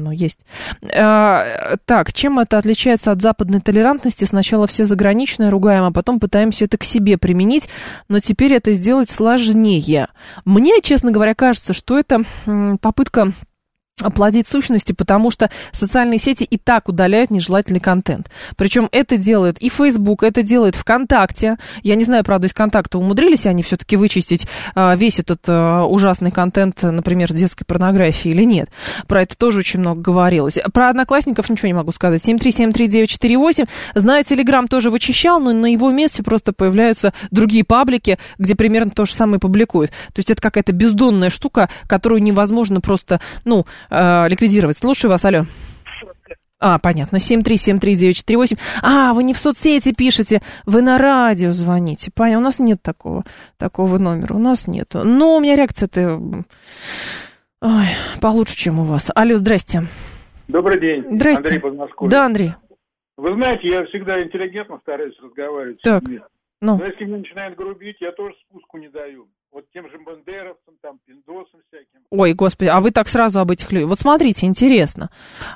Так, чем это отличается от западной толерантности? Сначала все заграничное ругаем, а потом пытаемся это к себе применить, но теперь это сделать сложнее. Мне, честно говоря, кажется, что это попытка плодить сущности, потому что социальные сети и так удаляют нежелательный контент. Причем это делает и Facebook, это делает ВКонтакте. Я не знаю, правда, из ВКонтакта умудрились они все-таки вычистить весь этот ужасный контент, например, с детской порнографией или нет. Про это тоже очень много говорилось. Про Одноклассников ничего не могу сказать. 7373948. Знаю, Телеграм тоже вычищал, но на его месте просто появляются другие паблики, где примерно то же самое публикуют. То есть это какая-то бездонная штука, которую невозможно просто, ликвидировать. Слушаю вас, алло. Понятно, 7373948. Вы не в соцсети пишете, вы на радио звоните. Понятно, у нас нет такого номера, у нас нету. Но у меня реакция-то получше, чем у вас. Алло, здрасте. Добрый день. Здрасте. Андрей Подмосковье. Да, Андрей. Вы знаете, я всегда интеллигентно стараюсь разговаривать с людьми. Но если мне начинают грубить, я тоже спуску не даю. Вот тем же бандеровцам, пиндосам всяким. Ой, господи, а вы так сразу об этих людях. Вот смотрите, интересно.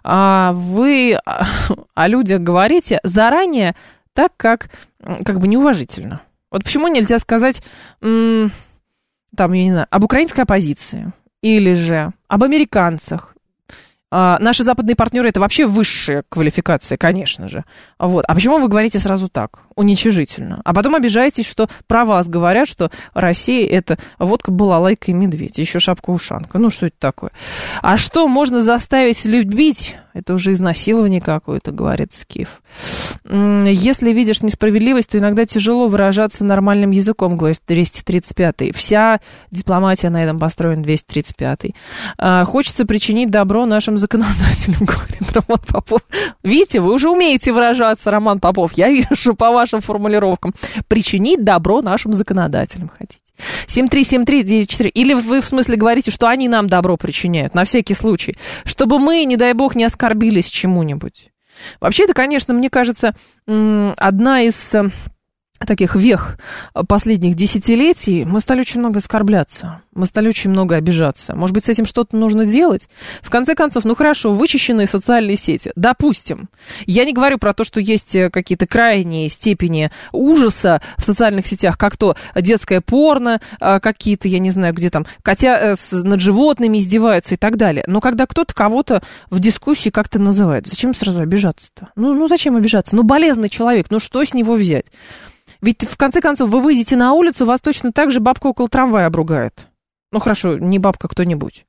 Вы о людях говорите заранее так, как бы неуважительно. Вот почему нельзя сказать, я не знаю, об украинской оппозиции или же об американцах? Наши западные партнеры — это вообще высшая квалификация, конечно же. А почему вы говорите сразу так, уничижительно? А потом обижаетесь, что про вас говорят, что Россия — это водка, балалайка и медведь, еще шапка-ушанка. Ну, что это такое? А что можно заставить любить? Это уже изнасилование какое-то, говорит Скиф. Если видишь несправедливость, то иногда тяжело выражаться нормальным языком, говорит 235-й. Вся дипломатия на этом построена, 235-й. Хочется причинить добро нашим законодателям, говорит Роман Попов. Видите, вы уже умеете выражаться, Роман Попов. Я вижу по вашим формулировкам. Причинить добро нашим законодателям хотите. 7373948. Или вы в смысле говорите, что они нам добро причиняют, на всякий случай, чтобы мы, не дай бог, не оскорбились чему-нибудь. Вообще, это, конечно, мне кажется, одна из таких вех последних десятилетий. Мы стали очень много оскорбляться, мы стали очень много обижаться. Может быть, с этим что-то нужно делать? В конце концов, хорошо, вычищенные социальные сети, допустим. Я не говорю про то, что есть какие-то крайние степени ужаса в социальных сетях, как то детское порно, какие-то, я не знаю, где там котя над животными издеваются и так далее. Но когда кто-то кого-то в дискуссии как-то называет, зачем сразу обижаться-то? Зачем обижаться? Болезненный человек, что с него взять? Ведь, в конце концов, вы выйдете на улицу, вас точно так же бабка около трамвая обругает. Хорошо, не бабка, кто-нибудь.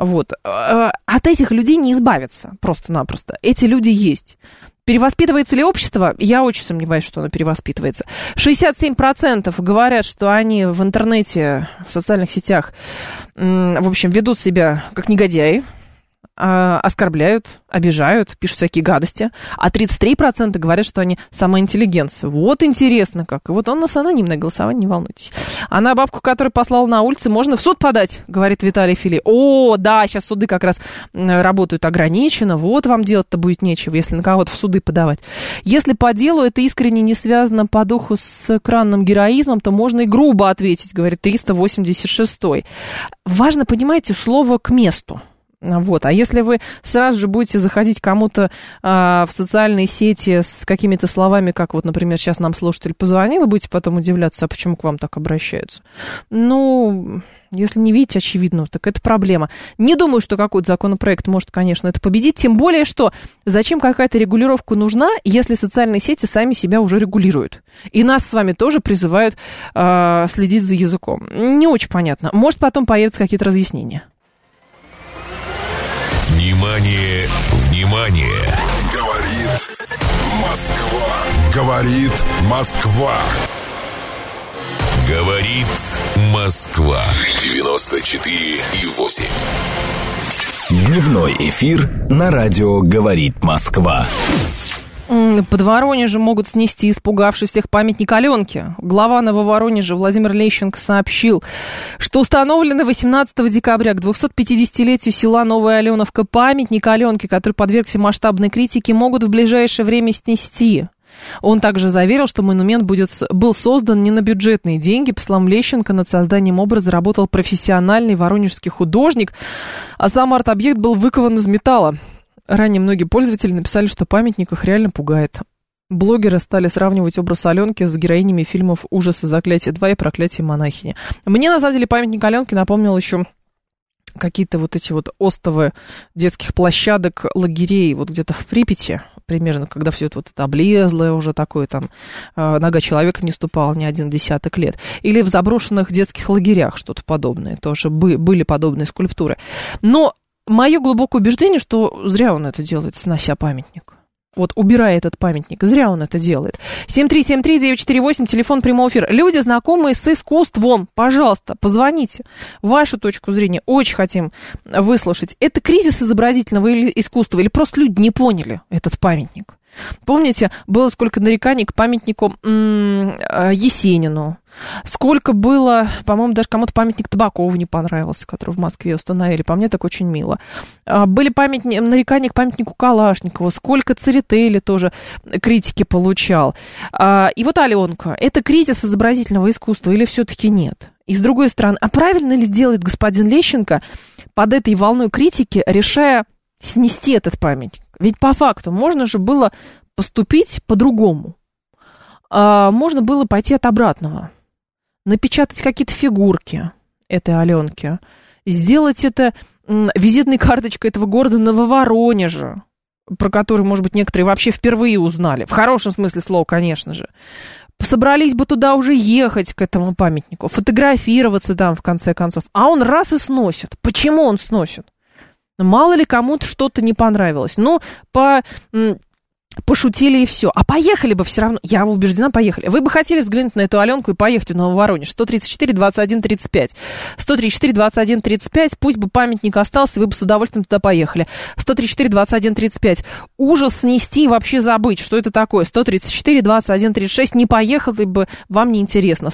От этих людей не избавиться просто-напросто. Эти люди есть. Перевоспитывается ли общество? Я очень сомневаюсь, что оно перевоспитывается. 67% говорят, что они в интернете, в социальных сетях, в общем, ведут себя как негодяи. оскорбляют, обижают, пишут всякие гадости, а 33% говорят, что они самая интеллигенция. Вот интересно как. И вот у нас анонимное голосование, не волнуйтесь. А на бабку, которую послал на улице, можно в суд подать, говорит Виталий Фили. О, да, сейчас суды как раз работают ограниченно, вот вам делать-то будет нечего, если на кого-то в суды подавать. Если по делу это искренне не связано по духу с экранным героизмом, то можно и грубо ответить, говорит 386-й. Важно, понимаете, слово к месту. Вот. А если вы сразу же будете заходить кому-то в социальные сети с какими-то словами, как вот, например, сейчас нам слушатель позвонил, и будете потом удивляться, а почему к вам так обращаются? Ну, если не видите очевидного, так это проблема. Не думаю, что какой-то законопроект может, конечно, это победить, тем более, что зачем какая-то регулировка нужна, если социальные сети сами себя уже регулируют. И нас с вами тоже призывают следить за языком. Не очень понятно. Может, потом появятся какие-то разъяснения. Внимание, внимание! Говорит Москва. Говорит Москва. Говорит Москва. 94,8. Дневной эфир на радио «Говорит Москва». Под Воронежем могут снести испугавший всех памятник Аленке. Глава Нововоронежа Владимир Лещенко сообщил, что установленный 18 декабря к 250-летию села Новая Аленовка памятник Аленке, который подвергся масштабной критике, могут в ближайшее время снести. Он также заверил, что монумент был создан не на бюджетные деньги. По словам Лещенко, над созданием образа работал профессиональный воронежский художник, а сам арт-объект был выкован из металла. Ранее многие пользователи написали, что памятник их реально пугает. Блогеры стали сравнивать образ Аленки с героинями фильмов «Ужасы», «Заклятие 2» и «Проклятие монахини». Мне, на самом деле, памятник Аленке напомнил еще какие-то вот эти вот остовы детских площадок, лагерей, вот где-то в Припяти, примерно, когда все это вот это облезлое уже такое, там, нога человека не ступала ни один десяток лет. Или в заброшенных детских лагерях что-то подобное, тоже были подобные скульптуры. Но мое глубокое убеждение, что зря он это делает, снося памятник. Вот, убирая этот памятник, зря он это делает. 7373948, телефон прямого эфира. Люди, знакомые с искусством, пожалуйста, позвоните. Вашу точку зрения очень хотим выслушать. Это кризис изобразительного искусства или просто люди не поняли этот памятник? Помните, было сколько нареканий к памятнику Есенину. Сколько было, по-моему, даже кому-то памятник Табакову не понравился, который в Москве установили. По мне, так очень мило. Были нарекания к памятнику Калашникову. Сколько Церетели тоже критики получал. И вот Аленка. Это кризис изобразительного искусства или все-таки нет? И с другой стороны, а правильно ли делает господин Лещенко под этой волной критики, решая снести этот памятник? Ведь по факту можно же было поступить по-другому. Можно было пойти от обратного. Напечатать какие-то фигурки этой Аленки. Сделать это визитной карточкой этого города Нововоронежа, про который, может быть, некоторые вообще впервые узнали. В хорошем смысле слова, конечно же. Собрались бы туда уже ехать, к этому памятнику, фотографироваться там, в конце концов. А он раз и сносит. Почему он сносит? Мало ли кому-то что-то не понравилось. Ну, пошутили и все. А поехали бы все равно. Я убеждена, поехали. Вы бы хотели взглянуть на эту Аленку и поехать в Нововоронеж. 134-21-35. 134-21-35. Пусть бы памятник остался, вы бы с удовольствием туда поехали. 134-21-35. Ужас снести и вообще забыть, что это такое. 134-21-36. Не поехали бы, вам не интересно.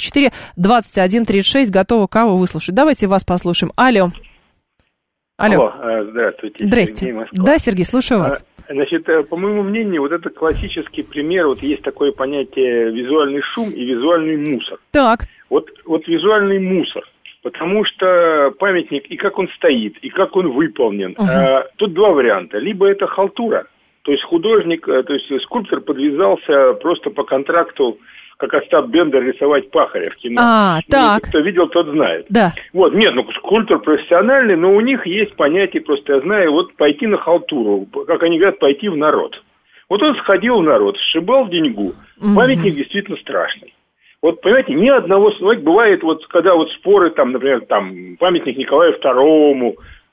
134-21-36. Готова кого выслушать. Давайте вас послушаем. Алло. Алло, здравствуйте. Здрасте. Сергей, Москва. Да, Сергей, слушаю вас. Значит, по моему мнению, вот это классический пример, вот есть такое понятие визуальный шум и визуальный мусор. Так. Вот визуальный мусор, потому что памятник, и как он стоит, и как он выполнен, тут два варианта. Либо это халтура, то есть художник, то есть скульптор подвязался просто по контракту, как Остап Бендер, рисовать пахаря в кино. Так. Кто видел, тот знает. Да. Вот, нет, скульптор профессиональный, но у них есть понятие, просто я знаю, вот пойти на халтуру, как они говорят, пойти в народ. Вот он сходил в народ, сшибал деньгу. Памятник действительно страшный. Вот, понимаете, ни одного... Бывает, вот, когда вот споры, там, например, там, памятник Николаю II,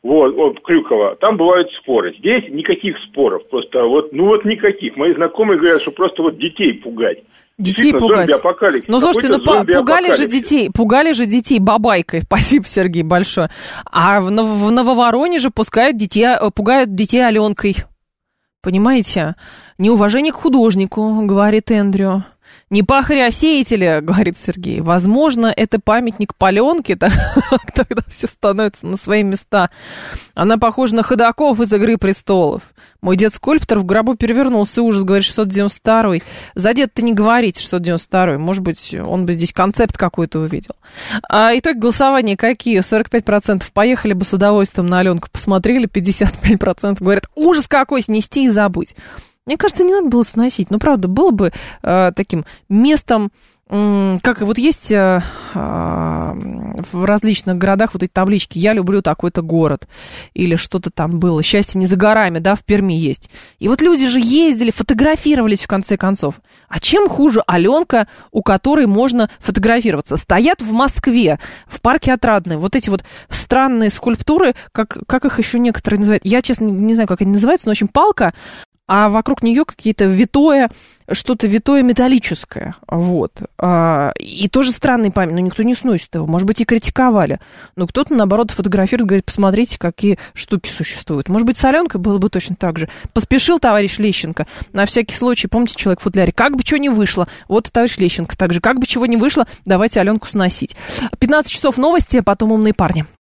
вот Крюкова, там бывают споры. Здесь никаких споров, просто никаких. Мои знакомые говорят, что просто детей пугать. Детей пугать. Ну, слушайте, пугали же детей бабайкой. Спасибо, Сергей, большое. А в Нововоронеже пугают детей Аленкой. Понимаете? Неуважение к художнику, говорит Эндрю. Не пахари, а сеятели, говорит Сергей. Возможно, это памятник Паленке, тогда все становится на свои места. Она похожа на ходоков из «Игры престолов». Мой дед-скульптор в гробу перевернулся, ужас, говорит, 692-й. За дед-то не говорите, 692-й. Может быть, он бы здесь концепт какой-то увидел. А итоги голосования какие? 45% поехали бы с удовольствием на Аленку, посмотрели, 55% говорят, ужас какой, снести и забыть. Мне кажется, не надо было сносить. Ну, правда, было бы таким местом, как вот есть в различных городах вот эти таблички «Я люблю такой-то город» или что-то там было. «Счастье не за горами», да, в Перми есть. И вот люди же ездили, фотографировались в конце концов. А чем хуже Аленка, у которой можно фотографироваться? Стоят в Москве, в парке Отрадный, вот эти вот странные скульптуры, как их еще некоторые называют. Я, честно, не знаю, как они называются, но, в общем, палка, а вокруг нее какие-то что-то витое металлическое, вот. И тоже странный память, но никто не сносит его, может быть, и критиковали. Но кто-то, наоборот, фотографирует, говорит, посмотрите, какие штуки существуют. Может быть, с Аленкой было бы точно так же. Поспешил товарищ Лещенко, на всякий случай, помните, человек в футляре, как бы чего не вышло, вот товарищ Лещенко также, как бы чего не вышло, давайте Аленку сносить. 15 часов новости, потом умные парни.